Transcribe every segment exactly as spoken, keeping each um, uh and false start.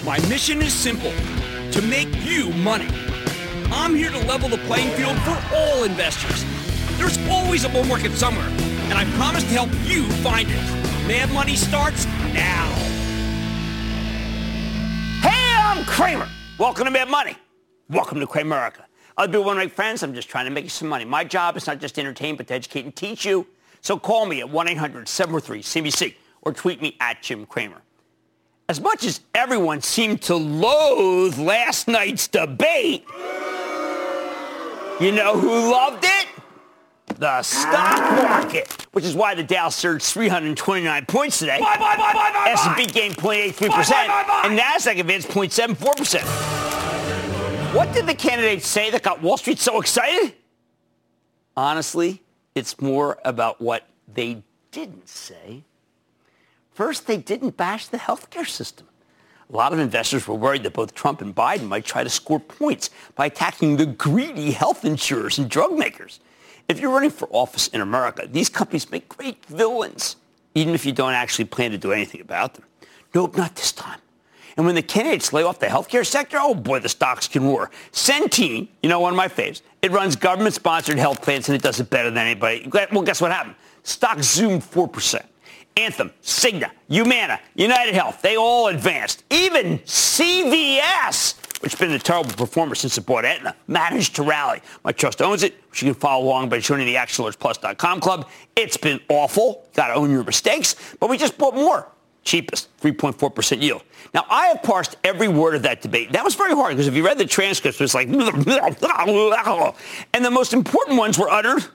My mission is simple, to make you money. I'm here to level the playing field for all investors. There's always a bull market somewhere, and I promise to help you find it. Mad Money starts now. Hey, I'm Cramer. Welcome to Mad Money. Welcome to Cramerica. I'll be one of my friends. I'm just trying to make you some money. My job is not just to entertain, but to educate and teach you. So call me at one eight hundred seven four three C B C or tweet me at Jim Cramer. As much as everyone seemed to loathe last night's debate, you know who loved it? The stock market, which is why the Dow surged three hundred twenty-nine points today. Buy, buy, buy, buy, buy, S and P gained zero point eight three percent, buy, buy, buy, buy. and NASDAQ advanced zero point seven four percent. What did the candidates say that got Wall Street so excited? Honestly, it's more about what they didn't say. First, they didn't bash the healthcare system. A lot of investors were worried that both Trump and Biden might try to score points by attacking the greedy health insurers and drug makers. If you're running for office in America, these companies make great villains, even if you don't actually plan to do anything about them. Nope, not this time. And when the candidates lay off the healthcare sector, oh boy, the stocks can roar. Centene, you know, one of my faves, it runs government-sponsored health plans and it does it better than anybody. Well, guess what happened? Stocks zoomed four percent. Anthem, Cigna, Humana, United Health, they all advanced. Even C V S, which has been a terrible performer since it bought Aetna, managed to rally. My trust owns it, which you can follow along by joining the action alerts plus dot com club. It's been awful. Got to own your mistakes. But we just bought more. Cheapest, three point four percent yield. Now, I have parsed every word of that debate. That was very hard because if you read the transcripts, it was like, and the most important ones were uttered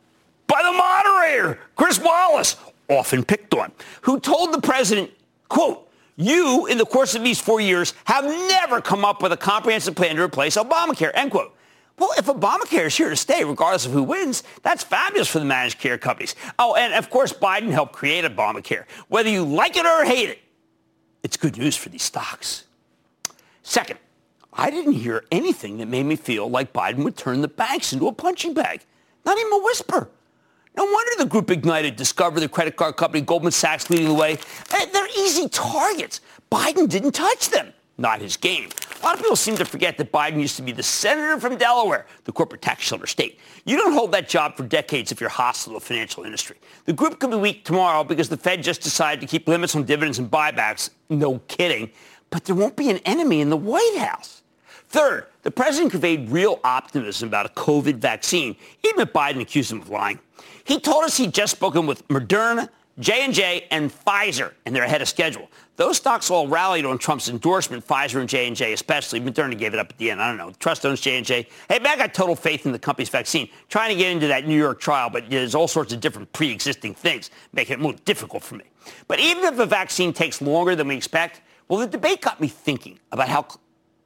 by the moderator, Chris Wallace, often picked on, who told the president, quote, you, in the course of these four years, have never come up with a comprehensive plan to replace Obamacare, end quote. Well, if Obamacare is here to stay, regardless of who wins, that's fabulous for the managed care companies. Oh, and of course, Biden helped create Obamacare. Whether you like it or hate it, it's good news for these stocks. Second, I didn't hear anything that made me feel like Biden would turn the banks into a punching bag. Not even a whisper. No wonder the group ignited, Discover, the credit card company, Goldman Sachs leading the way. They're easy targets. Biden didn't touch them. Not his game. A lot of people seem to forget that Biden used to be the senator from Delaware, the corporate tax shelter state. You don't hold that job for decades if you're hostile to the financial industry. The group could be weak tomorrow because the Fed just decided to keep limits on dividends and buybacks. No kidding. But there won't be an enemy in the White House. Third, the president conveyed real optimism about a COVID vaccine, even if Biden accused him of lying. He told us he'd just spoken with Moderna, J and J, and Pfizer, and they're ahead of schedule. Those stocks all rallied on Trump's endorsement, Pfizer and J and J especially. Moderna gave it up at the end. I don't know. Trust owns J and J. Hey, man, I got total faith in the company's vaccine. Trying to get into that New York trial, but there's all sorts of different pre-existing things making it more difficult for me. But even if the vaccine takes longer than we expect, well, the debate got me thinking about how... Cl-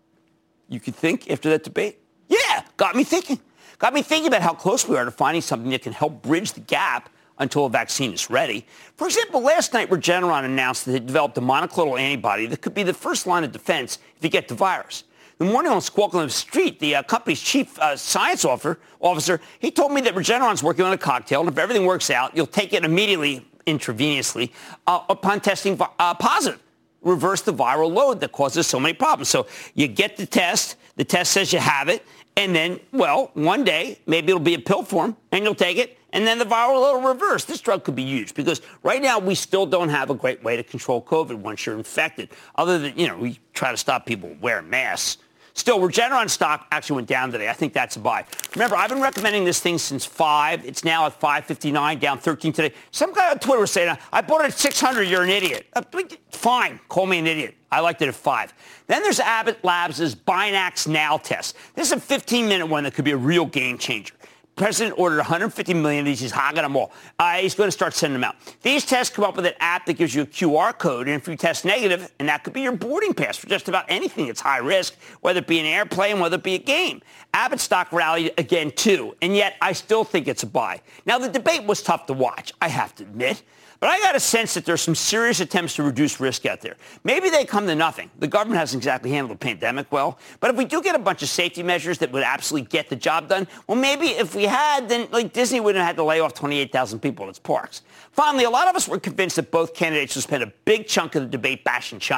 you could think after that debate? Yeah, got me thinking. Got me thinking about how close we are to finding something that can help bridge the gap until a vaccine is ready. For example, last night Regeneron announced that it developed a monoclonal antibody that could be the first line of defense if you get the virus. The morning on Squawk on the Street, the uh, company's chief uh, science officer, officer, he told me that Regeneron's working on a cocktail, and if everything works out, you'll take it immediately, intravenously, uh, upon testing uh, positive. Reverse the viral load that causes so many problems. So you get the test, the test says you have it, and then, well, one day, maybe it'll be a pill form, and you'll take it, and then the viral load will reverse. This drug could be huge because right now we still don't have a great way to control COVID once you're infected, other than, you know, we try to stop people wearing masks. Still, Regeneron stock actually went down today. I think that's a buy. Remember, I've been recommending this thing since five. It's now at five fifty-nine, down thirteen today. Some guy on Twitter was saying, I bought it at six hundred. You're an idiot. Uh, fine. Call me an idiot. I liked it at five. Then there's Abbott Labs' Binax Now test. This is a fifteen-minute one that could be a real game changer. President ordered one hundred fifty million of these. He's hogging them all. Uh, he's going to start sending them out. These tests come up with an app that gives you a Q R code, and if you test negative, and that could be your boarding pass for just about anything that's high risk, whether it be an airplane, whether it be a game. Abbott stock rallied again, too, and yet I still think it's a buy. Now, the debate was tough to watch, I have to admit. But I got a sense that there's some serious attempts to reduce risk out there. Maybe they come to nothing. The government hasn't exactly handled the pandemic well. But if we do get a bunch of safety measures that would absolutely get the job done, well, maybe if we had, then like Disney wouldn't have had to lay off twenty-eight thousand people at its parks. Finally, a lot of us were convinced that both candidates would spend a big chunk of the debate bashing China.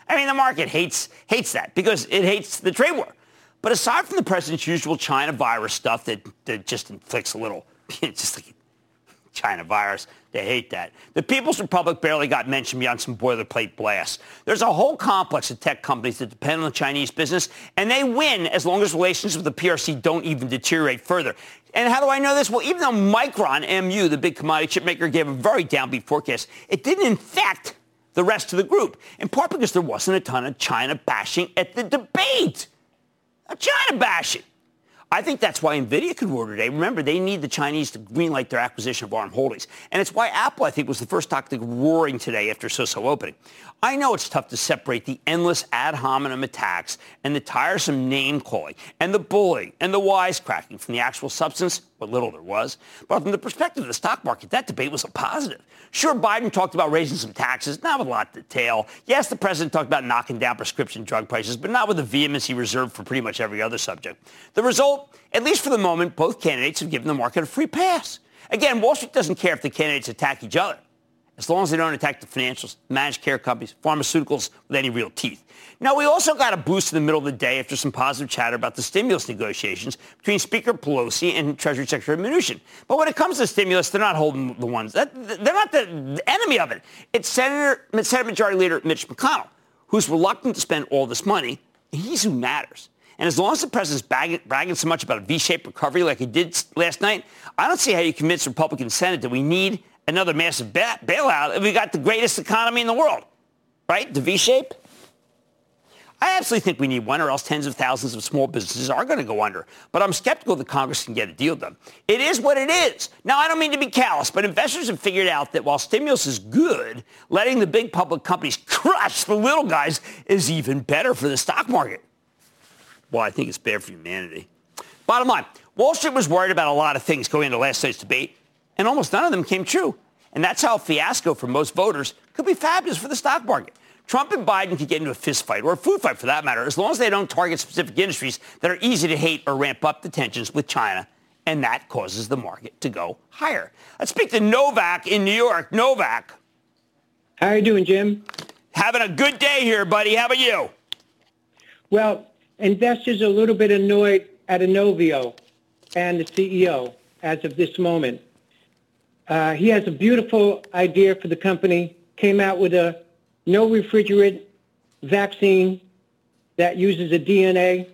I mean, the market hates hates that because it hates the trade war. But aside from the president's usual China virus stuff that, that just inflicts a little, just like China virus, they hate that. The People's Republic barely got mentioned beyond some boilerplate blasts. There's a whole complex of tech companies that depend on the Chinese business, and they win as long as relations with the P R C don't even deteriorate further. And how do I know this? Well, even though Micron, M U, the big commodity chip maker, gave a very downbeat forecast, it didn't infect the rest of the group, in part because there wasn't a ton of China bashing at the debate. China bashing. I think that's why NVIDIA could roar today. Remember, they need the Chinese to greenlight their acquisition of ARM Holdings. And it's why Apple, I think, was the first stock to go roaring today after so-so opening. I know it's tough to separate the endless ad hominem attacks and the tiresome name-calling and the bullying and the wisecracking from the actual substance, what little there was. But from the perspective of the stock market, that debate was a positive. Sure, Biden talked about raising some taxes, not with a lot of detail. Yes, the president talked about knocking down prescription drug prices, but not with the vehemence he reserved for pretty much every other subject. The result, at least for the moment, both candidates have given the market a free pass. Again, Wall Street doesn't care if the candidates attack each other, as long as they don't attack the financials, managed care companies, pharmaceuticals with any real teeth. Now, we also got a boost in the middle of the day after some positive chatter about the stimulus negotiations between Speaker Pelosi and Treasury Secretary Mnuchin. But when it comes to stimulus, they're not holding the ones. That, they're not the enemy of it. It's Senator, Senate Majority Leader Mitch McConnell, who's reluctant to spend all this money. And he's who matters. And as long as the president's bagging, bragging so much about a V-shaped recovery like he did last night, I don't see how you convince the Republican Senate that we need another massive ba- bailout if we got the greatest economy in the world, right? The V-shape. I absolutely think we need one, or else tens of thousands of small businesses are going to go under. But I'm skeptical that Congress can get a deal done. It is what it is. Now, I don't mean to be callous, but investors have figured out that while stimulus is good, letting the big public companies crush the little guys is even better for the stock market. Well, I think it's bad for humanity. Bottom line, Wall Street was worried about a lot of things going into last night's debate, and almost none of them came true. And that's how a fiasco for most voters could be fabulous for the stock market. Trump and Biden could get into a fist fight, or a food fight for that matter, as long as they don't target specific industries that are easy to hate or ramp up the tensions with China, and that causes the market to go higher. Let's speak to Novak in New York. Novak. How are you doing, Jim? Having a good day here, buddy. How about you? Well, investors are a little bit annoyed at Inovio and the C E O as of this moment. Uh, he has a beautiful idea for the company, came out with a no refrigerant vaccine that uses a D N A,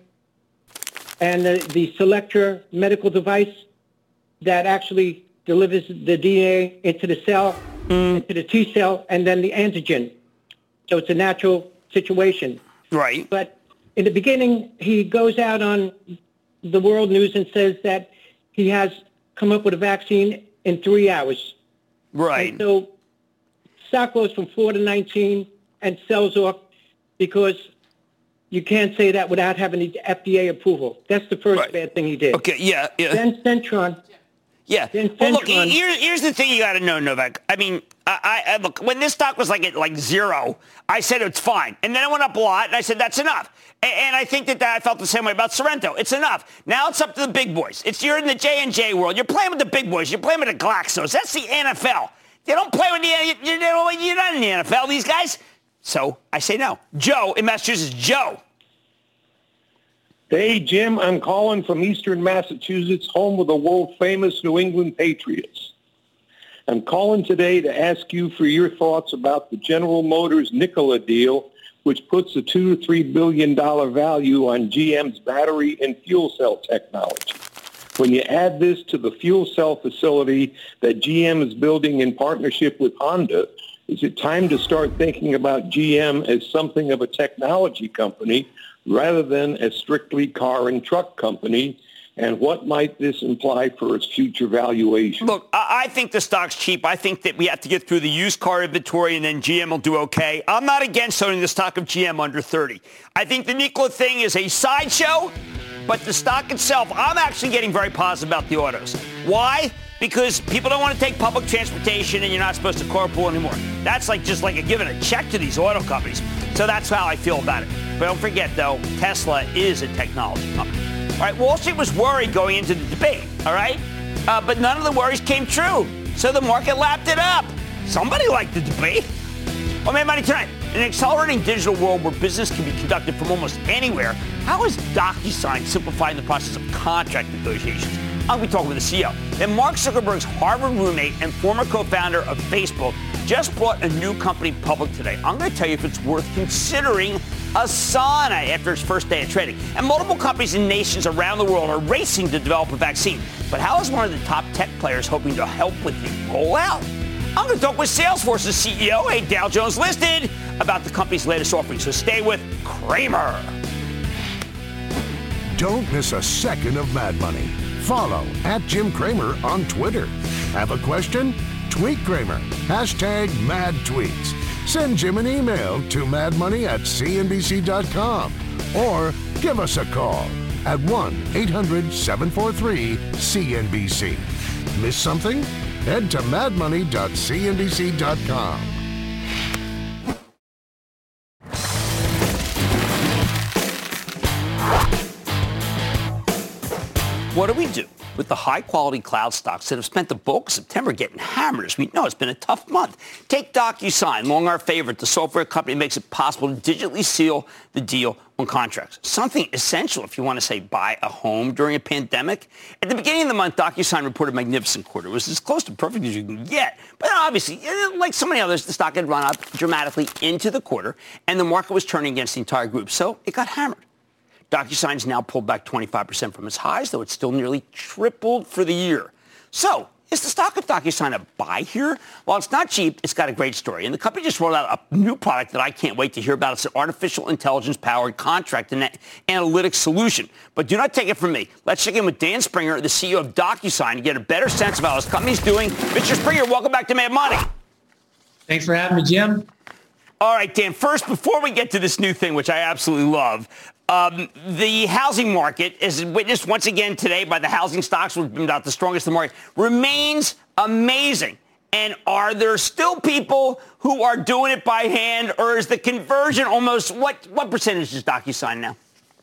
and the, the Selectra medical device that actually delivers the D N A into the cell, mm. into the T cell, and then the antigen. So it's a natural situation. Right. But in the beginning, he goes out on the world news and says that he has come up with a vaccine in three hours. Right. And so stock goes from four to nineteen and sells off because you can't say that without having the F D A approval. That's the first right. bad thing he did. Okay, yeah. yeah. Then Centron. Yeah. Then Centron, well, look, here, here's the thing you got to know, Novak. I mean, I, I look, when this stock was like at like zero, I said it's fine. And then it went up a lot, and I said that's enough. And, and I think that, that I felt the same way about Sorrento. It's enough. Now it's up to the big boys. It's You're in the J and J world. You're playing with the big boys. You're playing with the Glaxos. That's the N F L. They don't play with the you're, you're not in the N F L, these guys. So I say no. Joe in Massachusetts. Joe. Hey, Jim, I'm calling from eastern Massachusetts, home of the world-famous New England Patriots. I'm calling today to ask you for your thoughts about the General Motors Nikola deal, which puts a two to three billion dollar value on G M's battery and fuel cell technology. When you add this to the fuel cell facility that G M is building in partnership with Honda, is it time to start thinking about G M as something of a technology company rather than a strictly car and truck company? And what might this imply for its future valuation? Look, I think the stock's cheap. I think that we have to get through the used car inventory and then G M will do okay. I'm not against owning the stock of G M under thirty. I think the Nikola thing is a sideshow, but the stock itself, I'm actually getting very positive about the autos. Why? Because people don't want to take public transportation and you're not supposed to carpool anymore. That's like just like a, giving a check to these auto companies. So that's how I feel about it. But don't forget, though, Tesla is a technology company. All right, Wall Street was worried going into the debate, all right? Uh, but none of the worries came true. So the market lapped it up. Somebody liked the debate. Well, made money tonight. In an accelerating digital world where business can be conducted from almost anywhere, how is DocuSign simplifying the process of contract negotiations? I'm going to be talking with the C E O. And Mark Zuckerberg's Harvard roommate and former co-founder of Facebook just brought a new company public today. I'm going to tell you if it's worth considering Asana after its first day of trading. And multiple companies and nations around the world are racing to develop a vaccine. But how is one of the top tech players hoping to help with the rollout? I'm going to talk with Salesforce's C E O, a Dow Jones listed, about the company's latest offering. So stay with Cramer. Don't miss a second of Mad Money. Follow at Jim Cramer on Twitter. Have a question? Tweet Cramer. Hashtag mad tweets. Send Jim an email to madmoney at c n b c dot com or give us a call at one eight hundred seven four three C N B C. Miss something? Head to mad money dot c n b c dot com. What do we do with the high-quality cloud stocks that have spent the bulk of September getting hammered? As we know, it's been a tough month. Take DocuSign, long our favorite. The software company makes it possible to digitally seal the deal on contracts. Something essential if you want to, say, buy a home during a pandemic. At the beginning of the month, DocuSign reported a magnificent quarter. It was as close to perfect as you can get. But obviously, like so many others, the stock had run up dramatically into the quarter, and the market was turning against the entire group. So it got hammered. DocuSign's now pulled back twenty-five percent from its highs, though it's still nearly tripled for the year. So, is the stock of DocuSign a buy here? While it's not cheap, it's got a great story. And the company just rolled out a new product that I can't wait to hear about. It's an artificial intelligence-powered contract and analytics solution. But do not take it from me. Let's check in with Dan Springer, the C E O of DocuSign, to get a better sense of how his company's doing. Mister Springer, welcome back to Mad Money. Thanks for having me, Jim. All right, Dan, first, before we get to this new thing, which I absolutely love, Um, the housing market, as witnessed once again today by the housing stocks, which have been about the strongest in the market, remains amazing. And are there still people who are doing it by hand, or is the conversion almost, what, what percentage is DocuSign now?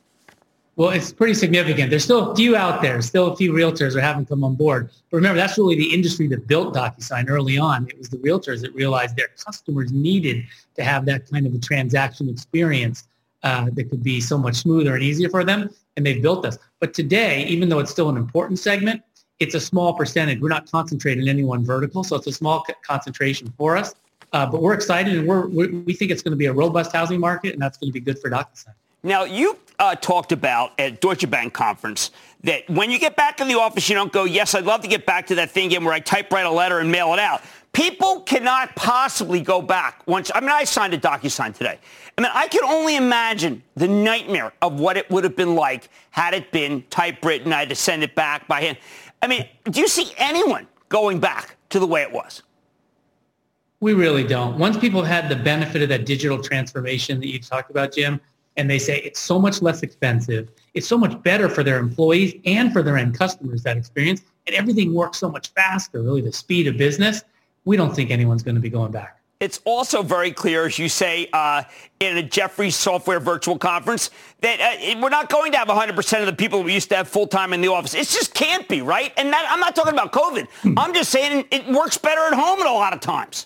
Well, it's pretty significant. There's still a few out there. Still a few realtors that haven't come on board. But remember, that's really the industry that built DocuSign early on. It was the realtors that realized their customers needed to have that kind of a transaction experience uh, that could be so much smoother and easier for them. And they've built this. But today, even though it's still an important segment, it's a small percentage. We're not concentrated in any one vertical, so it's a small c- concentration for us. Uh, but we're excited, and we're, we're, we think it's going to be a robust housing market, and that's going to be good for DocuSign. Now, you uh, talked about at Deutsche Bank conference that when you get back in the office, you don't go, yes, I'd love to get back to that thing again where I typewrite a letter and mail it out. People cannot possibly go back. Once I mean, I signed a DocuSign today. I mean, I can only imagine the nightmare of what it would have been like had it been typewritten. I had to send it back by hand. I mean, do you see anyone going back to the way it was? We really don't. Once people have had the benefit of that digital transformation that you talked about, Jim, and they say it's so much less expensive, it's so much better for their employees and for their end customers, that experience, and everything works so much faster, really the speed of business, we don't think anyone's going to be going back. It's also very clear, as you say, uh, in a Jefferies Software virtual conference, that uh, we're not going to have one hundred percent of the people we used to have full-time in the office. It just can't be, right? And that, I'm not talking about COVID. I'm just saying it works better at home at a lot of times.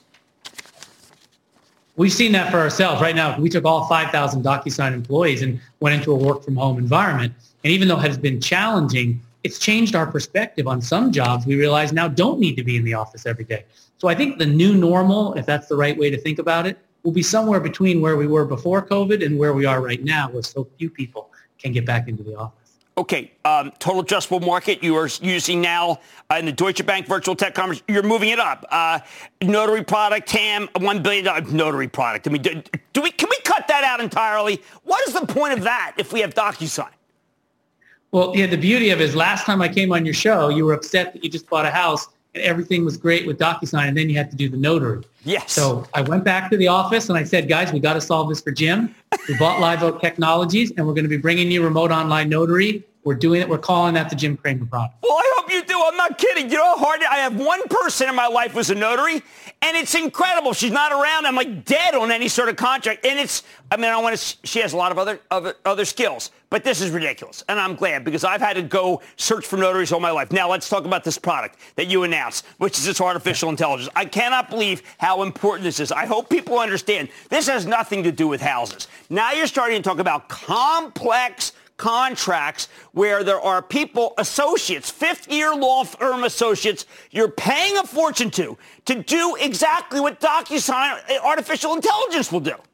We've seen that for ourselves. Right now, we took all five thousand DocuSign employees and went into a work-from-home environment. And even though it has been challenging, it's changed our perspective on some jobs we realize now don't need to be in the office every day. So I think the new normal, if that's the right way to think about it, will be somewhere between where we were before COVID and where we are right now, where so few people can get back into the office. Okay, um, total addressable market you are using now uh, in the Deutsche Bank Virtual Tech Conference, you're moving it up. Uh, notary product, T A M, one billion dollars notary product. I mean, do, do we can we cut that out entirely? What is the point of that if we have DocuSign? Well, yeah, the beauty of it is last time I came on your show, you were upset that you just bought a house and everything was great with DocuSign, and then you had to do the notary. Yes. So I went back to the office and I said, guys, we got to solve this for Jim. We bought Live Oak Technologies, and we're going to be bringing you remote online notary. We're doing it. We're calling that the Jim Cramer product. Well, I hope you do. I'm not kidding. You know how hard I have one person in my life who's a notary, and it's incredible. She's not around. I'm like dead on any sort of contract. And it's, I mean, I want to, she has a lot of other, other, other skills, but this is ridiculous. And I'm glad because I've had to go search for notaries all my life. Now let's talk about this product that you announced, which is this artificial intelligence. I cannot believe how important this is. I hope people understand this has nothing to do with houses. Now you're starting to talk about complex contracts where there are people, associates, fifth-year law firm associates, you're paying a fortune to, to do exactly what DocuSign artificial intelligence will do.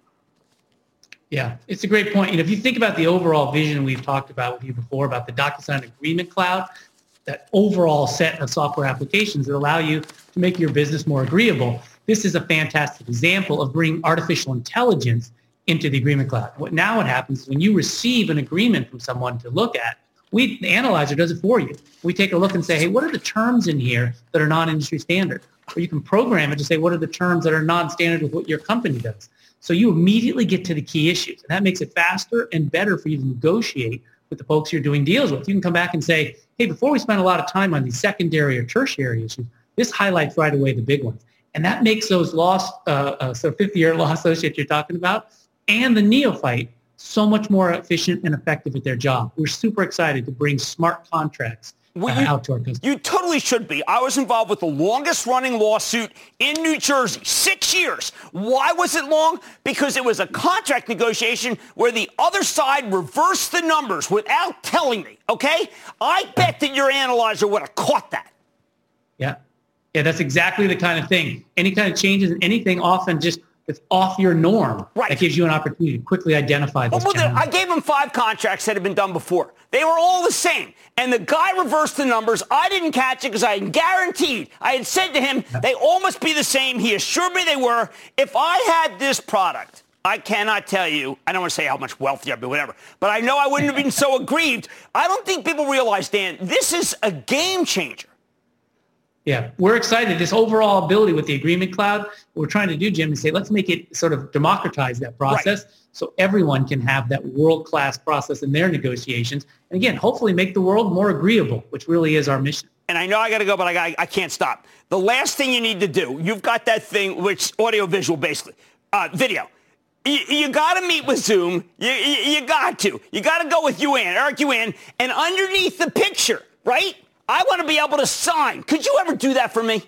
Yeah, it's a great point. You know, if you think about the overall vision we've talked about with you before about the DocuSign Agreement Cloud, that overall set of software applications that allow you to make your business more agreeable, this is a fantastic example of bringing artificial intelligence into the Agreement Cloud. What now what happens is when you receive an agreement from someone to look at, we, the analyzer does it for you. We take a look and say, hey, what are the terms in here that are non-industry standard? Or you can program it to say, what are the terms that are non-standard with what your company does? So you immediately get to the key issues. And that makes it faster and better for you to negotiate with the folks you're doing deals with. You can come back and say, hey, before we spend a lot of time on these secondary or tertiary issues, this highlights right away the big ones. And that makes those law, uh, uh, so fifty-year law associates you're talking about, and the neophyte so much more efficient and effective at their job. We're super excited to bring smart contracts uh, well, you, out to our customers. You totally should be. I was involved with the longest-running lawsuit in New Jersey, six years. Why was it long? Because it was a contract negotiation where the other side reversed the numbers without telling me, okay? I bet that your analyzer would have caught that. Yeah. Yeah, that's exactly the kind of thing. Any kind of changes in anything often just it's off your norm. Right. That gives you an opportunity to quickly identify those well, challenges. I gave them five contracts that had been done before. They were all the same. And the guy reversed the numbers. I didn't catch it because I had guaranteed. I had said to him, they all must be the same. He assured me they were. If I had this product, I cannot tell you, I don't want to say how much wealthier I'd be, whatever, but I know I wouldn't have been so aggrieved. I don't think people realize, Dan, this is a game changer. Yeah, we're excited. This overall ability with the Agreement Cloud, what we're trying to do, Jim, is say, let's make it sort of democratize that process right. so everyone can have that world-class process in their negotiations. And again, hopefully make the world more agreeable, which really is our mission. And I know I got to go, but I, got, I can't stop. The last thing you need to do, you've got that thing, which audio-visual basically, uh, video. You, you got to meet with Zoom. You, you, you got to. You got to go with Yuan, Eric Yuan, and underneath the picture, right? I want to be able to sign. Could you ever do that for me?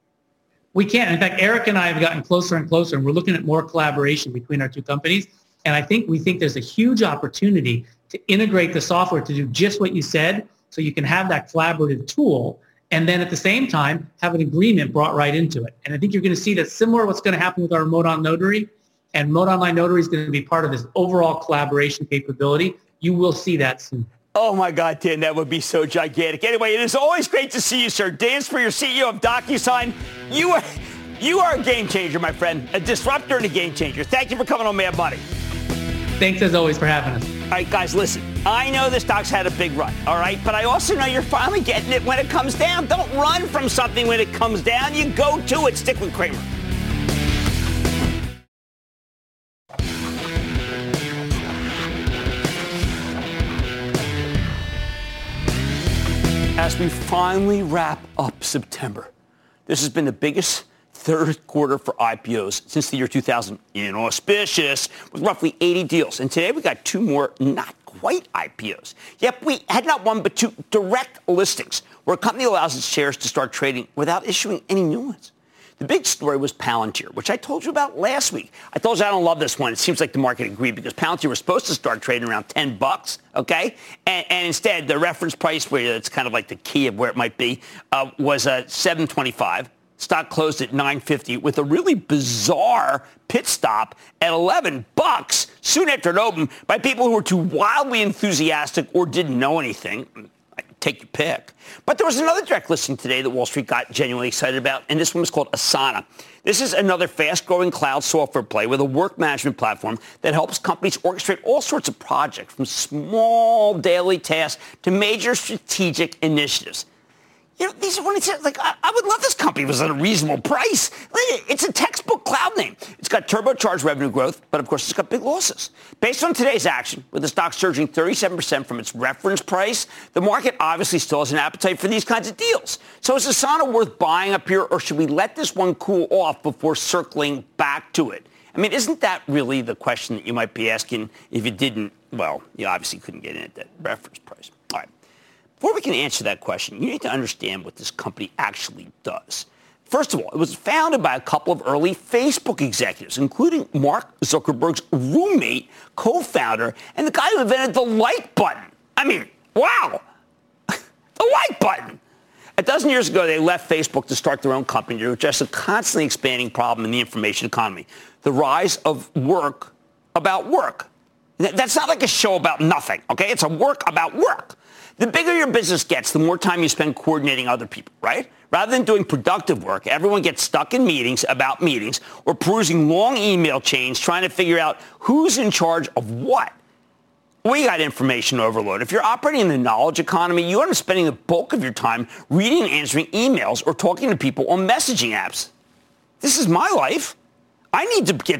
We can. In fact, Eric and I have gotten closer and closer, and we're looking at more collaboration between our two companies. And I think we think there's a huge opportunity to integrate the software to do just what you said, so you can have that collaborative tool, and then at the same time have an agreement brought right into it. And I think you're going to see that similar to what's going to happen with our Remote On Notary, and Remote Online Notary is going to be part of this overall collaboration capability. You will see that soon. Oh, my God, Dan, that would be so gigantic. Anyway, it is always great to see you, sir. Dan Springer, C E O of DocuSign. You are, you are a game changer, my friend, a disruptor and a game changer. Thank you for coming on Mad Money. Thanks, as always, for having us. All right, guys, listen. I know this stock's had a big run, all right? But I also know you're finally getting it when it comes down. Don't run from something when it comes down. You go to it. Stick with Cramer. As we finally wrap up September, this has been the biggest third quarter for I P Os since the year two thousand. Inauspicious, with roughly eighty deals. And today we got two more not quite I P Os. Yep, we had not one but two direct listings where a company allows its shares to start trading without issuing any new ones. The big story was Palantir, which I told you about last week. I told you I don't love this one. It seems like the market agreed because Palantir was supposed to start trading around ten bucks, okay? And, and instead, the reference price, where it's kind of like the key of where it might be, uh, was uh, seven twenty-five. Stock closed at nine fifty with a really bizarre pit stop at eleven bucks soon after it opened by people who were too wildly enthusiastic or didn't know anything. Take your pick. But there was another direct listing today that Wall Street got genuinely excited about, and this one was called Asana. This is another fast-growing cloud software play with a work management platform that helps companies orchestrate all sorts of projects, from small daily tasks to major strategic initiatives. You know, these are when it's like, I, I would love this company if it was at a reasonable price. It's a textbook cloud name. It's got turbocharged revenue growth, but of course it's got big losses. Based on today's action, with the stock surging thirty-seven percent from its reference price, the market obviously still has an appetite for these kinds of deals. So is Asana worth buying up here, or should we let this one cool off before circling back to it? I mean, isn't that really the question that you might be asking if you didn't, well, you obviously couldn't get in at that reference price. All right. Before we can answer that question, you need to understand what this company actually does. First of all, it was founded by a couple of early Facebook executives, including Mark Zuckerberg's roommate, co-founder, and the guy who invented the like button. I mean, wow, the like button. A dozen years ago, they left Facebook to start their own company to address a constantly expanding problem in the information economy, the rise of work about work. That's not like a show about nothing, okay? It's a work about work. The bigger your business gets, the more time you spend coordinating other people, right? Rather than doing productive work, everyone gets stuck in meetings about meetings or perusing long email chains trying to figure out who's in charge of what. We got information overload. If you're operating in the knowledge economy, you end up spending the bulk of your time reading and answering emails or talking to people on messaging apps. This is my life. I need to get,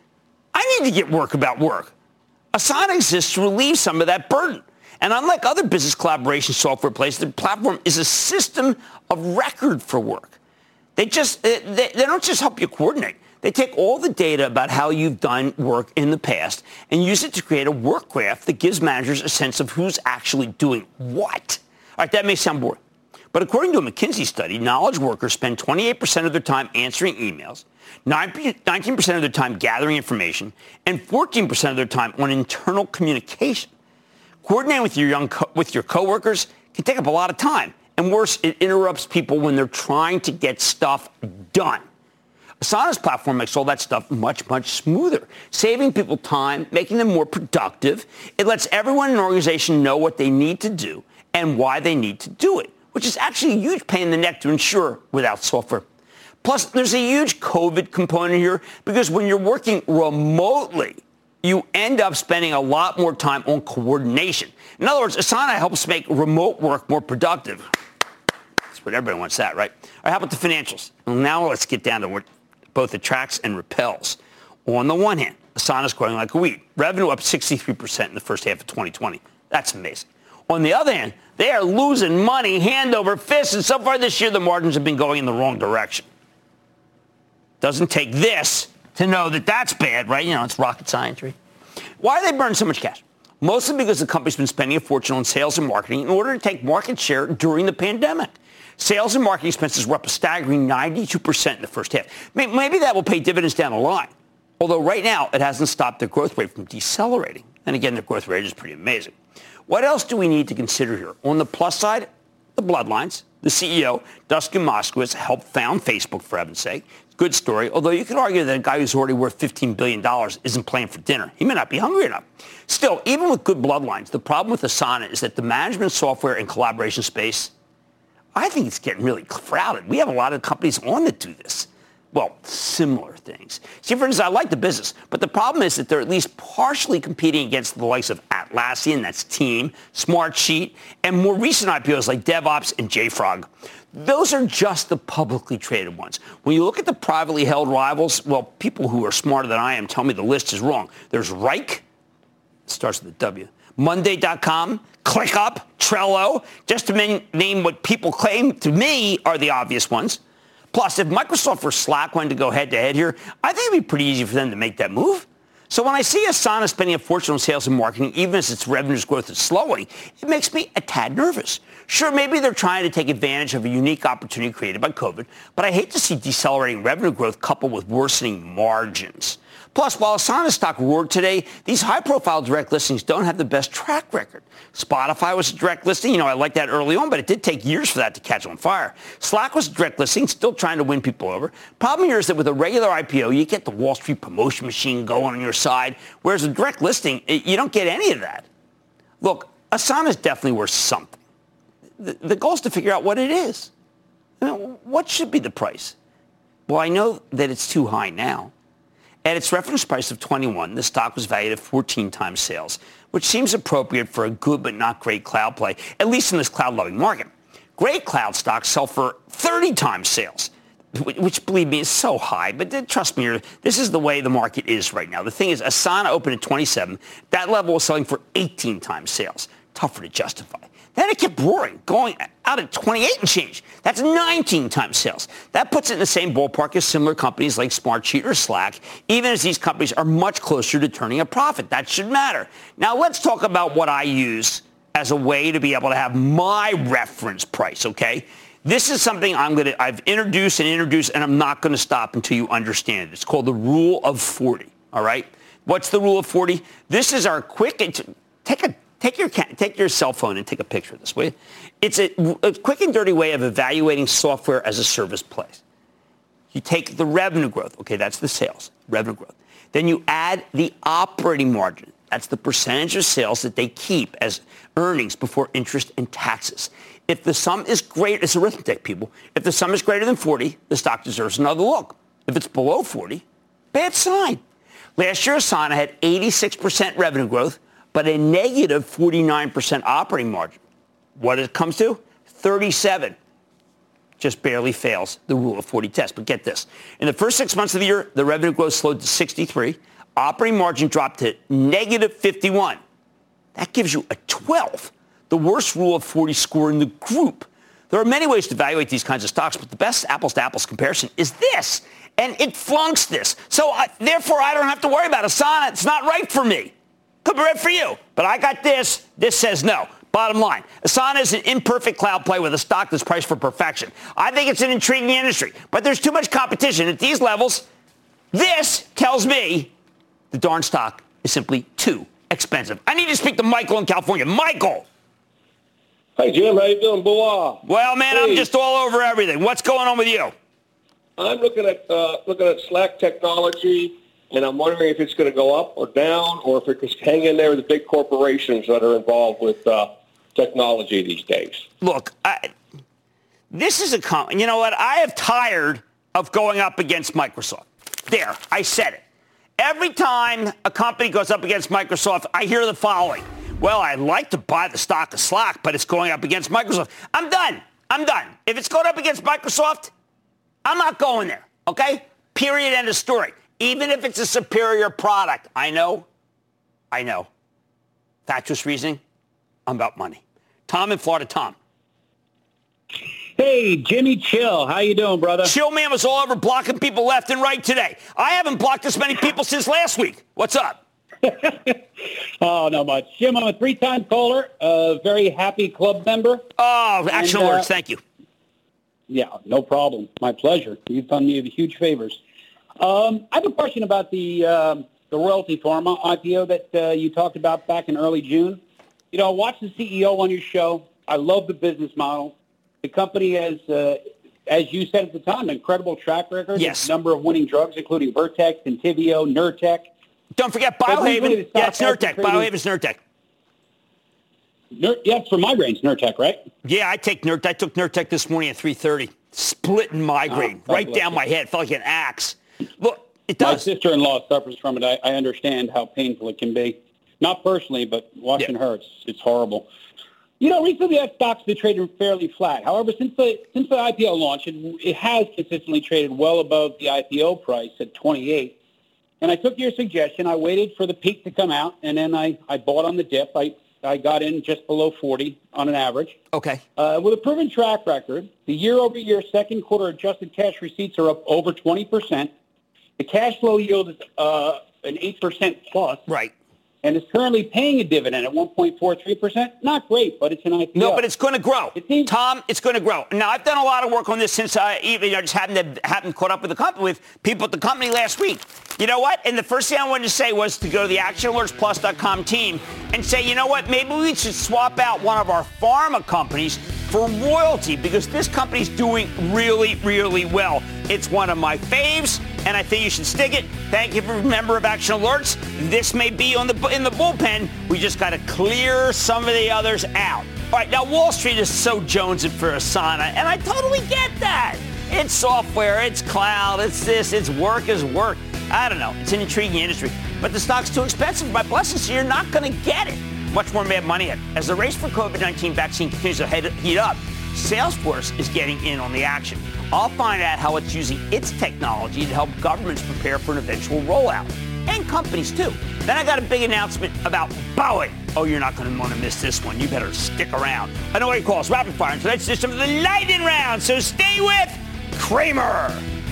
I need to get work about work. Asana exists to relieve some of that burden. And unlike other business collaboration software places, the platform is a system of record for work. They just they, they don't just help you coordinate. They take all the data about how you've done work in the past and use it to create a work graph that gives managers a sense of who's actually doing what. All right, that may sound boring. But according to a McKinsey study, knowledge workers spend twenty-eight percent of their time answering emails, nineteen percent of their time gathering information, and fourteen percent of their time on internal communication. Coordinating with your young co- with your coworkers can take up a lot of time. And worse, it interrupts people when they're trying to get stuff done. Asana's platform makes all that stuff much, much smoother, saving people time, making them more productive. It lets everyone in an organization know what they need to do and why they need to do it, which is actually a huge pain in the neck to ensure without software. Plus, there's a huge COVID component here because when you're working remotely, you end up spending a lot more time on coordination. In other words, Asana helps make remote work more productive. That's what everybody wants that, right? All right, how about the financials? Well, now let's get down to what both attracts and repels. On the one hand, Asana's growing like a weed. Revenue up sixty-three percent in the first half of twenty twenty. That's amazing. On the other hand, they are losing money hand over fist, and so far this year, the margins have been going in the wrong direction. Doesn't take this to know that that's bad, right? You know, it's rocket science, right? Why do they burn so much cash? Mostly because the company's been spending a fortune on sales and marketing in order to take market share during the pandemic. Sales and marketing expenses were up a staggering ninety-two percent in the first half. Maybe that will pay dividends down the line, although right now it hasn't stopped their growth rate from decelerating. And again, their growth rate is pretty amazing. What else do we need to consider here? On the plus side, the bloodlines. The C E O, Dustin Moskovitz, helped found Facebook, for heaven's sake. Good story, although you could argue that a guy who's already worth fifteen billion dollars isn't playing for dinner. He may not be hungry enough. Still, even with good bloodlines, the problem with Asana is that the management software and collaboration space, I think it's getting really crowded. We have a lot of companies on that do this. Well, similar things. See, for instance, I like the business, but the problem is that they're at least partially competing against the likes of Atlassian, that's Team, Smartsheet, and more recent I P Os like DevOps and JFrog. Those are just the publicly traded ones. When you look at the privately held rivals, well, people who are smarter than I am tell me the list is wrong. There's Wrike, starts with a W, Monday dot com, ClickUp, Trello, just to name what people claim to me are the obvious ones. Plus, if Microsoft or Slack wanted to go head-to-head here, I think it would be pretty easy for them to make that move. So when I see Asana spending a fortune on sales and marketing, even as its revenues growth is slowing, it makes me a tad nervous. Sure, maybe they're trying to take advantage of a unique opportunity created by COVID, but I hate to see decelerating revenue growth coupled with worsening margins. Plus, while Asana stock roared today, these high-profile direct listings don't have the best track record. Spotify was a direct listing. You know, I liked that early on, but it did take years for that to catch on fire. Slack was a direct listing, still trying to win people over. Problem here is that with a regular I P O, you get the Wall Street promotion machine going on your side, whereas a direct listing, you don't get any of that. Look, Asana is definitely worth something. The, the goal is to figure out what it is. You know, what should be the price? Well, I know that it's too high now. At its reference price of twenty-one, the stock was valued at fourteen times sales, which seems appropriate for a good but not great cloud play, at least in this cloud-loving market. Great cloud stocks sell for thirty times sales, which, believe me, is so high. But trust me, this is the way the market is right now. The thing is, Asana opened at twenty-seven. That level was selling for eighteen times sales. Tougher to justify. Then it kept roaring, going out at twenty-eight and change. That's nineteen times sales. That puts it in the same ballpark as similar companies like Smartsheet or Slack, even as these companies are much closer to turning a profit. That should matter. Now, let's talk about what I use as a way to be able to have my reference price, okay? This is something I'm going to, I've introduced and introduced, and I'm not going to stop until you understand it. It's called the Rule of forty, all right? What's the Rule of forty? This is our quick, take a Take your take your cell phone and take a picture of this, will you? It's a, a quick and dirty way of evaluating software as a service place. You take the revenue growth. Okay, that's the sales, revenue growth. Then you add the operating margin. That's the percentage of sales that they keep as earnings before interest and taxes. If the sum is greater, it's arithmetic, people. If the sum is greater than forty, the stock deserves another look. If it's below forty, bad sign. Last year, Asana had eighty-six percent revenue growth, but a negative forty-nine percent operating margin. What it comes to? thirty-seven. Just barely fails the Rule of forty test. But get this. In the first six months of the year, the revenue growth slowed to sixty-three. Operating margin dropped to negative fifty-one. That gives you a twelve, the worst Rule of forty score in the group. There are many ways to evaluate these kinds of stocks, but the best apples-to-apples comparison is this. And it flunks this. So, I, therefore, I don't have to worry about Asana. It's not right for me. Could be right for you, but I got this. This says no. Bottom line, Asana is an imperfect cloud play with a stock that's priced for perfection. I think it's an intriguing industry, but there's too much competition at these levels. This tells me the darn stock is simply too expensive. I need to speak to Michael in California. Michael. Hi, Jim. How you doing, boy? Well, man, hey. I'm just all over everything. What's going on with you? I'm looking at uh, looking at Slack Technology. And I'm wondering if it's going to go up or down, or if it could hang in there with the big corporations that are involved with uh, technology these days. Look, I, this is a com- you know what? I have tired of going up against Microsoft. There, I said it. Every time a company goes up against Microsoft, I hear the following. Well, I'd like to buy the stock of Slack, but it's going up against Microsoft. I'm done. I'm done. If it's going up against Microsoft, I'm not going there, okay? Period, end of story. Even if it's a superior product. I know. I know. Fatuous reasoning. I'm about money. Tom in Florida. Tom. Hey, Jimmy Chill. How you doing, brother? Chill man was all over blocking people left and right today. I haven't blocked this many people since last week. What's up? Oh, not much. Jim, I'm a three-time caller, a very happy club member. Oh, action and, uh, alerts. Thank you. Yeah, no problem. My pleasure. You've done me huge favors. Um, I have a question about the um, the Royalty Pharma I P O that uh, you talked about back in early June. You know, I watched the C E O on your show. I love the business model. The company has, uh, as you said at the time, an incredible track record. Yes. A number of winning drugs, including Vertex, Entyvio, Nurtec. Don't forget Biohaven. Yeah, it's Nurtec. Biohaven's Nurtec. Nur- yeah, it's for migraines, Nurtec, right? Yeah, I take Nurtec. I took Nurtec this morning at three thirty. Splitting migraine oh, right down my head. Felt like an axe. Look, it does. My sister-in-law suffers from it. I, I understand how painful it can be. Not personally, but watching yeah. her, it's, it's horrible. You know, recently that stock's been trading fairly flat. However, since the since the I P O launch, it, it has consistently traded well above the I P O price at twenty-eight. And I took your suggestion. I waited for the peak to come out, and then I, I bought on the dip. I, I got in just below forty on an average. Okay. Uh, with a proven track record, the year-over-year second quarter adjusted cash receipts are up over twenty percent. The cash flow yield is uh, an eight percent plus. Right. And it's currently paying a dividend at one point four three percent. Not great, but it's an I P O. No, but it's going to grow. It seems- Tom, it's going to grow. Now, I've done a lot of work on this since I even I just happened to haven't caught up with the company with people at the company last week. You know what? And the first thing I wanted to say was to go to the action alerts plus dot com team and say, you know what? Maybe we should swap out one of our pharma companies for Royalty because this company's doing really, really well. It's one of my faves, and I think you should stick it. Thank you for a member of Action Alerts. This may be on the in the bullpen. We just got to clear some of the others out. All right, now Wall Street is so jonesing for Asana, and I totally get that. It's software, it's cloud, it's this, it's work is work. I don't know. It's an intriguing industry. But the stock's too expensive. My blessings, so you're not going to get it. Much more Mad Money As the race for COVID nineteen vaccine continues to heat up, Salesforce is getting in on the action. I'll find out how it's using its technology to help governments prepare for an eventual rollout. And companies, too. Then I got a big announcement about Boeing. Oh, you're not going to want to miss this one. You better stick around. I know what he calls rapid fire, and tonight's edition of the lightning round. So stay with Cramer.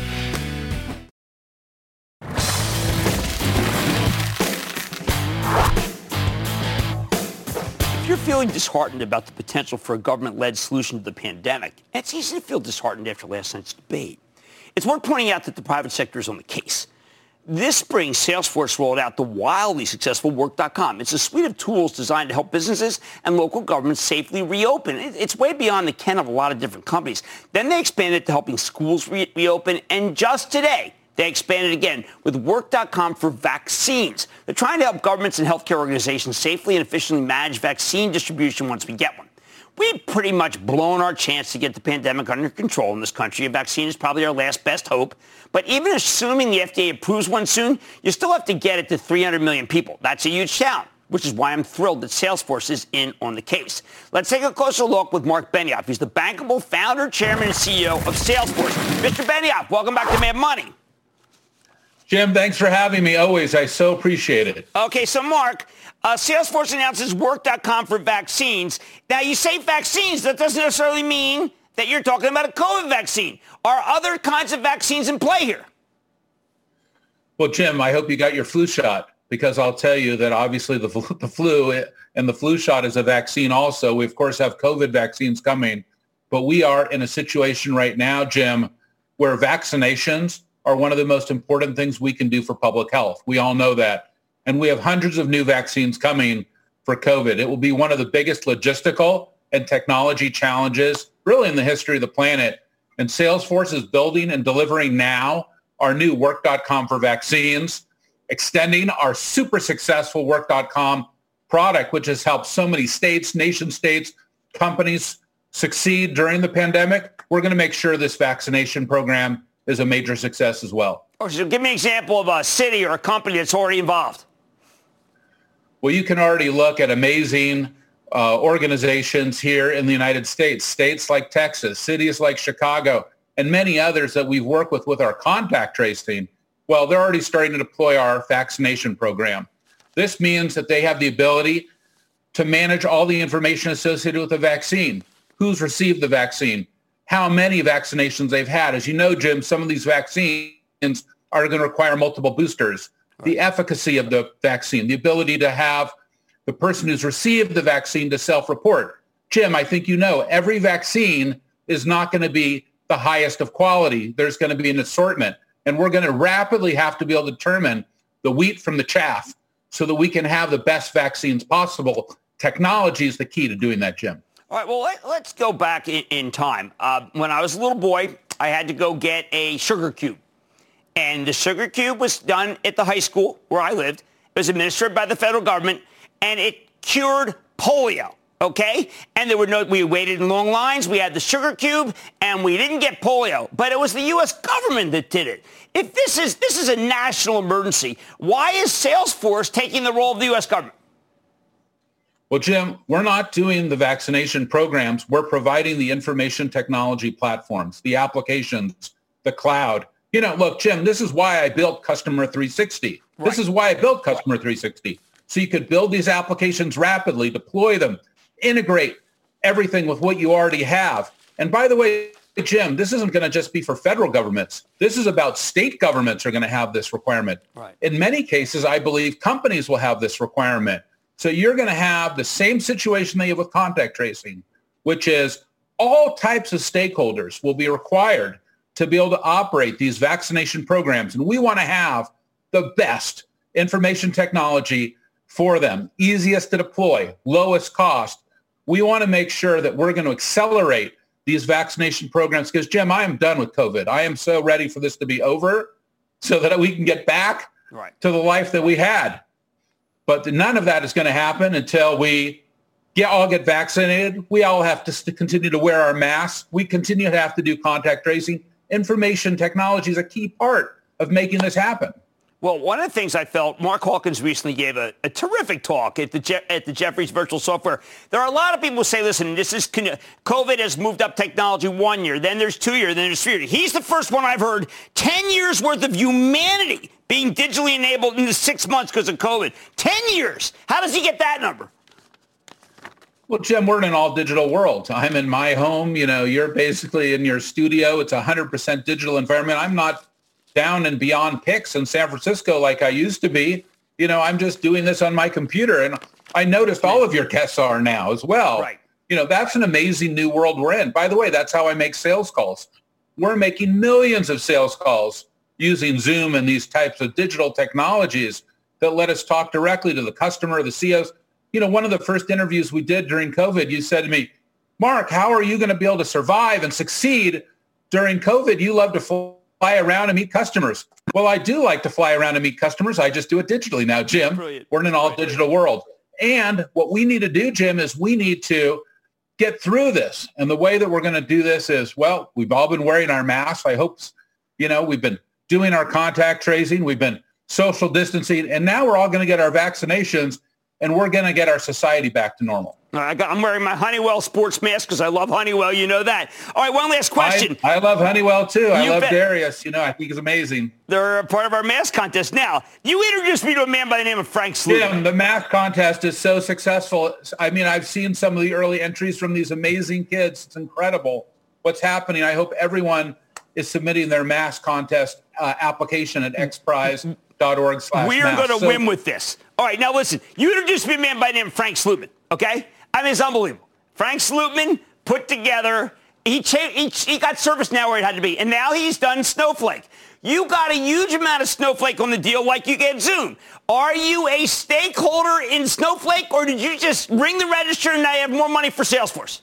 If you're feeling disheartened about the potential for a government-led solution to the pandemic, it's easy to feel disheartened after last night's debate. It's worth pointing out that the private sector is on the case. This spring, Salesforce rolled out the wildly successful Work dot com. It's a suite of tools designed to help businesses and local governments safely reopen. It's way beyond the ken of a lot of different companies. Then they expanded to helping schools re- reopen, and just today, they expanded again with Work dot com for vaccines. They're trying to help governments and healthcare organizations safely and efficiently manage vaccine distribution once we get one. We've pretty much blown our chance to get the pandemic under control in this country. A vaccine is probably our last best hope. But even assuming the F D A approves one soon, you still have to get it to three hundred million people. That's a huge challenge, which is why I'm thrilled that Salesforce is in on the case. Let's take a closer look with Marc Benioff. He's the bankable founder, chairman, and C E O of Salesforce. Mister Benioff, welcome back to Mad Money. Jim, thanks for having me. Always. I so appreciate it. Okay, so Mark, uh, Salesforce announces Work dot com for vaccines. Now, you say vaccines. That doesn't necessarily mean that you're talking about a COVID vaccine. Are other kinds of vaccines in play here? Well, Jim, I hope you got your flu shot, because I'll tell you that obviously the, the flu and the flu shot is a vaccine also. We, of course, have COVID vaccines coming. But we are in a situation right now, Jim, where vaccinations are one of the most important things we can do for public health. We all know that. And we have hundreds of new vaccines coming for COVID. It will be one of the biggest logistical and technology challenges really in the history of the planet. And Salesforce is building and delivering now our new Work dot com for vaccines, extending our super successful Work dot com product, which has helped so many states, nation states, companies succeed during the pandemic. We're going to make sure this vaccination program is a major success as well. Oh, so give me an example of a city or a company that's already involved. Well, you can already look at amazing uh, organizations here in the United States, states like Texas, cities like Chicago, and many others that we've worked with with our contact tracing. Well, they're already starting to deploy our vaccination program. This means that they have the ability to manage all the information associated with the vaccine, who's received the vaccine, how many vaccinations they've had. As you know, Jim, some of these vaccines are going to require multiple boosters. Right. The efficacy of the vaccine, the ability to have the person who's received the vaccine to self-report. Jim, I think you know, every vaccine is not going to be the highest of quality. There's going to be an assortment. And we're going to rapidly have to be able to determine the wheat from the chaff so that we can have the best vaccines possible. Technology is the key to doing that, Jim. All right, well, let, let's go back in, in time. Uh, when I was a little boy, I had to go get a sugar cube. And the sugar cube was done at the high school where I lived. It was administered by the federal government, and it cured polio, okay? And there were no, we waited in long lines. We had the sugar cube, and we didn't get polio. But it was the U S government that did it. If this is, this is a national emergency, why is Salesforce taking the role of the U S government? Well, Jim, we're not doing the vaccination programs. We're providing the information technology platforms, the applications, the cloud. You know, look, Jim, this is why I built Customer three sixty. Right. This is why I built Customer three sixty. So you could build these applications rapidly, deploy them, integrate everything with what you already have. And by the way, Jim, this isn't going to just be for federal governments. This is about state governments are going to have this requirement. Right. In many cases, I believe companies will have this requirement. So you're going to have the same situation that you have with contact tracing, which is all types of stakeholders will be required to be able to operate these vaccination programs. And we want to have the best information technology for them, easiest to deploy, lowest cost. We want to make sure that we're going to accelerate these vaccination programs because, Jim, I am done with COVID. I am so ready for this to be over so that we can get back right. to the life that we had. But none of that is going to happen until we get, all get vaccinated. We all have to continue to wear our masks. We continue to have to do contact tracing. Information technology is a key part of making this happen. Well, one of the things I felt, Mark Hawkins recently gave a, a terrific talk at the Je- at the Jefferies Virtual Software. There are a lot of people who say, listen, this is COVID has moved up technology one year, then there's two years, then there's three years. He's the first one I've heard ten years worth of humanity being digitally enabled in the six months because of COVID. ten years. How does he get that number? Well, Jim, we're in an all-digital world. I'm in my home. You know, you're basically in your studio. It's a one hundred percent digital environment. I'm not down and beyond Pix in San Francisco like I used to be. You know, I'm just doing this on my computer. And I noticed all of your guests are now as well. Right. You know, that's an amazing new world we're in. By the way, that's how I make sales calls. We're making millions of sales calls using Zoom and these types of digital technologies that let us talk directly to the customer, the C E Os. You know, one of the first interviews we did during COVID, you said to me, Mark, how are you going to be able to survive and succeed during COVID? You love to fly around and meet customers. Well, I do like to fly around and meet customers. I just do it digitally now, Jim. Brilliant. We're in an all digital world. And what we need to do, Jim, is we need to get through this. And the way that we're going to do this is, well, we've all been wearing our masks. I hope, you know, we've been doing our contact tracing. We've been social distancing. And now we're all going to get our vaccinations. And we're going to get our society back to normal. I got, I'm wearing my Honeywell sports mask because I love Honeywell. You know that. All right, one last question. I, I love Honeywell, too. I You love bet. Darius. You know, I think he's amazing. They're a part of our mask contest. Now, you introduced me to a man by the name of Frank Slootman. Jim, the mask contest is so successful. I mean, I've seen some of the early entries from these amazing kids. It's incredible what's happening. I hope everyone is submitting their mask contest uh, application at x prize dot org slash We are going to so, win with this. All right, now listen. You introduced me to a man by the name of Frank Slootman, okay? I mean, it's unbelievable. Frank Slootman put together, he, cha- he, he got ServiceNow where it had to be, and now he's done Snowflake. You got a huge amount of Snowflake on the deal like you get Zoom. Are you a stakeholder in Snowflake, or did you just ring the register and now you have more money for Salesforce?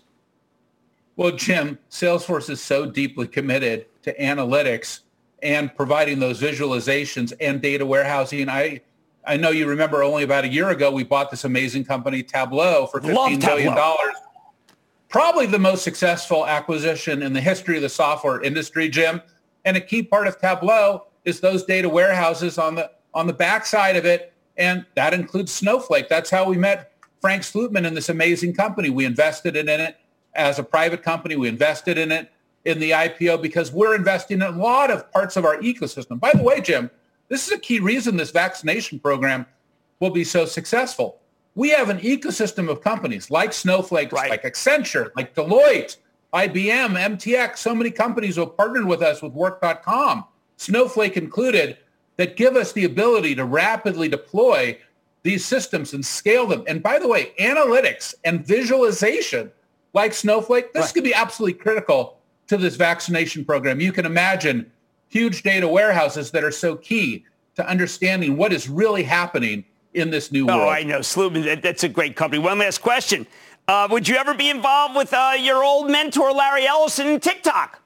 Well, Jim, Salesforce is so deeply committed to analytics and providing those visualizations and data warehousing. I I know you remember only about a year ago, we bought this amazing company, Tableau, for fifteen billion dollars. Probably the most successful acquisition in the history of the software industry, Jim. And a key part of Tableau is those data warehouses on the on the backside of it. And that includes Snowflake. That's how we met Frank Slootman in this amazing company. We invested in it as a private company. We invested in it in the I P O because we're investing in a lot of parts of our ecosystem. By the way, Jim, this is a key reason this vaccination program will be so successful. We have an ecosystem of companies like Snowflake, right. like Accenture, like Deloitte, I B M, M T X, so many companies who have partnered with us with work dot com, Snowflake included, that give us the ability to rapidly deploy these systems and scale them. And by the way, analytics and visualization like Snowflake, this right. could be absolutely critical to this vaccination program. You can imagine huge data warehouses that are so key to understanding what is really happening in this new oh, world. Oh, I know. Slootman, that, that's a great company. One last question. Uh, would you ever be involved with uh, your old mentor, Larry Ellison, in TikTok?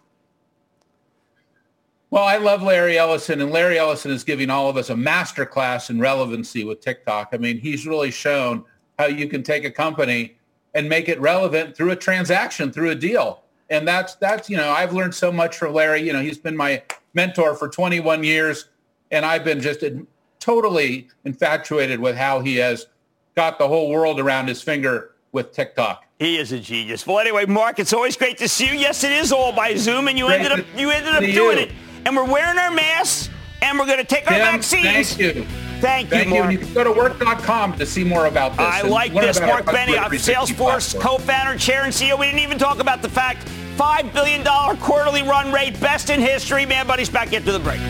Well, I love Larry Ellison, and Larry Ellison is giving all of us a masterclass in relevancy with TikTok. I mean, he's really shown how you can take a company and make it relevant through a transaction, through a deal. And that's, that's you know, I've learned so much from Larry. You know, he's been my mentor for twenty-one years, and I've been just totally infatuated with how he has got the whole world around his finger with TikTok. He is a genius. Well, anyway, Mark, it's always great to see you. Yes, it is all by Zoom, and you great ended up you ended up doing you. it. And we're wearing our masks, and we're going to take our Tim, vaccines. Thank you. Thank, thank you, Mark. You. You can go to work dot com to see more about this. I like this. Mark Benioff, Salesforce co-founder, chair, and C E O. We didn't even talk about the fact five billion dollars quarterly run rate, best in history. Man, buddy's back into the break.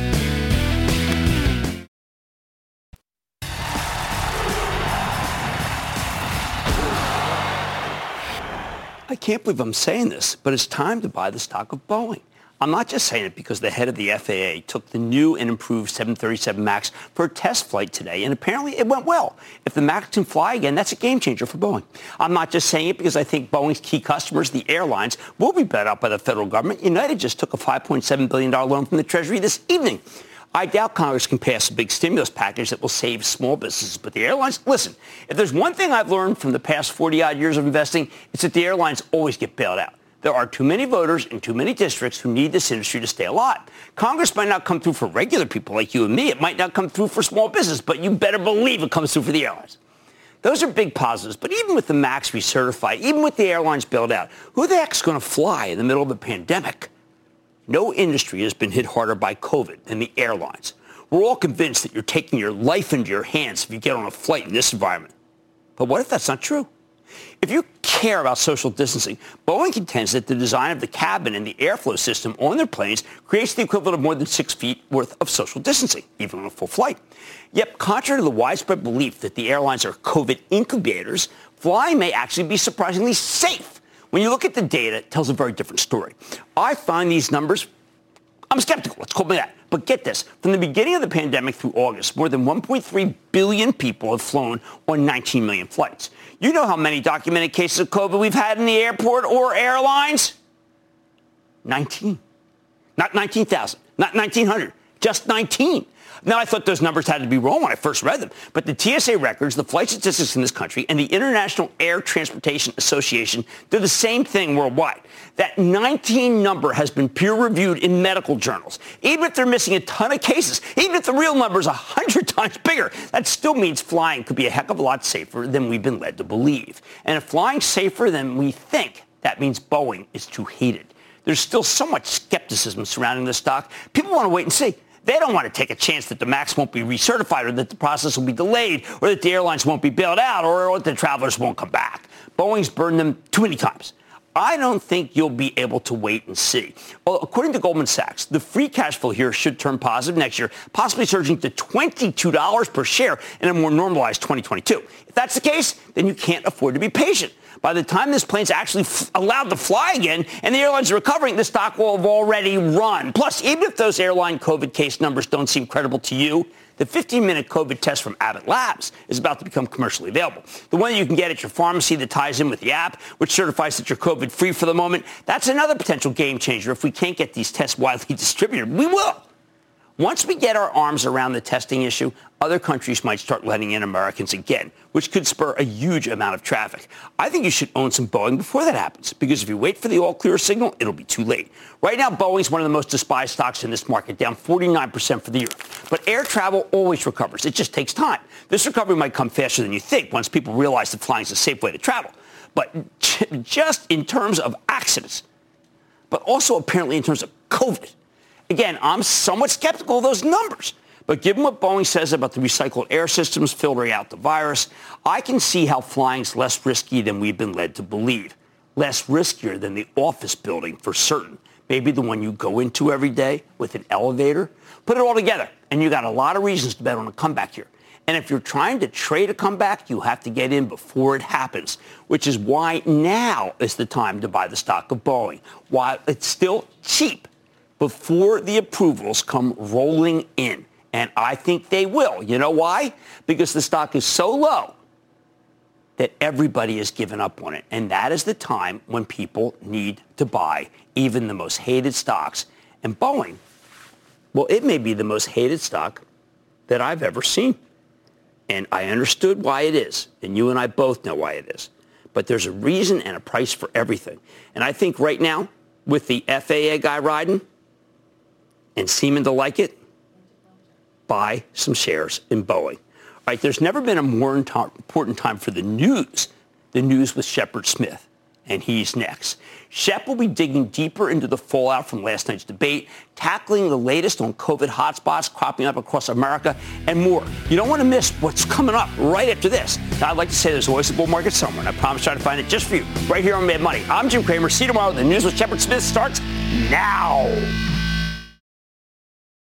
I can't believe I'm saying this, but it's time to buy the stock of Boeing. I'm not just saying it because the head of the F A A took the new and improved seven thirty-seven MAX for a test flight today, and apparently it went well. If the MAX can fly again, that's a game changer for Boeing. I'm not just saying it because I think Boeing's key customers, the airlines, will be bailed out by the federal government. United just took a five point seven billion dollars loan from the Treasury this evening. I doubt Congress can pass a big stimulus package that will save small businesses. But the airlines, listen, if there's one thing I've learned from the past forty-odd years of investing, it's that the airlines always get bailed out. There are too many voters in too many districts who need this industry to stay alive. Congress might not come through for regular people like you and me. It might not come through for small business, but you better believe it comes through for the airlines. Those are big positives, but even with the MAX recertified, even with the airlines bailed out, who the heck's going to fly in the middle of the pandemic? No industry has been hit harder by COVID than the airlines. We're all convinced that you're taking your life into your hands if you get on a flight in this environment. But what if that's not true? If you care about social distancing, Boeing contends that the design of the cabin and the airflow system on their planes creates the equivalent of more than six feet worth of social distancing, even on a full flight. Yet, contrary to the widespread belief that the airlines are COVID incubators, flying may actually be surprisingly safe. When you look at the data, it tells a very different story. I find these numbers, I'm skeptical, let's call me that. But get this, from the beginning of the pandemic through August, more than one point three billion people have flown on nineteen million flights. You know how many documented cases of COVID we've had in the airport or airlines? nineteen. Not nineteen thousand, not nineteen hundred, just nineteen. Now, I thought those numbers had to be wrong when I first read them, but the T S A records, the flight statistics in this country, and the International Air Transportation Association do the same thing worldwide. That nineteen number has been peer-reviewed in medical journals. Even if they're missing a ton of cases, even if the real number is one hundred times bigger, that still means flying could be a heck of a lot safer than we've been led to believe. And if flying's safer than we think, that means Boeing is too hated. There's still so much skepticism surrounding this stock. People want to wait and see. They don't want to take a chance that the MAX won't be recertified or that the process will be delayed or that the airlines won't be bailed out or that the travelers won't come back. Boeing's burned them too many times. I don't think you'll be able to wait and see. Well, according to Goldman Sachs, the free cash flow here should turn positive next year, possibly surging to twenty-two dollars per share in a more normalized twenty twenty-two. If that's the case, then you can't afford to be patient. By the time this plane's actually f- allowed to fly again and the airlines are recovering, the stock will have already run. Plus, even if those airline COVID case numbers don't seem credible to you, the fifteen-minute COVID test from Abbott Labs is about to become commercially available. The one that you can get at your pharmacy that ties in with the app, which certifies that you're COVID-free for the moment, that's another potential game changer. If we can't get these tests widely distributed, we will. Once we get our arms around the testing issue, other countries might start letting in Americans again, which could spur a huge amount of traffic. I think you should own some Boeing before that happens, because if you wait for the all-clear signal, it'll be too late. Right now, Boeing's one of the most despised stocks in this market, down forty-nine percent for the year. But air travel always recovers. It just takes time. This recovery might come faster than you think once people realize that flying is a safe way to travel. But just in terms of accidents, but also apparently in terms of COVID, again, I'm somewhat skeptical of those numbers. But given what Boeing says about the recycled air systems filtering out the virus, I can see how flying's less risky than we've been led to believe. Less riskier than the office building for certain. Maybe the one you go into every day with an elevator. Put it all together, and you got a lot of reasons to bet on a comeback here. And if you're trying to trade a comeback, you have to get in before it happens, which is why now is the time to buy the stock of Boeing, while it's still cheap, before the approvals come rolling in. And I think they will. You know why? Because the stock is so low that everybody has given up on it. And that is the time when people need to buy even the most hated stocks. And Boeing, well, it may be the most hated stock that I've ever seen. And I understood why it is. And you and I both know why it is. But there's a reason and a price for everything. And I think right now, with the F A A guy riding and seeming to like it, buy some shares in Boeing. All right, there's never been a more important time for the news, the news with Shepard Smith, and he's next. Shep will be digging deeper into the fallout from last night's debate, tackling the latest on COVID hotspots cropping up across America, and more. You don't want to miss what's coming up right after this. Now, I'd like to say there's always a bull market somewhere, and I promise to try to find it just for you, right here on Mad Money. I'm Jim Cramer. See you tomorrow. The news with Shepard Smith starts now.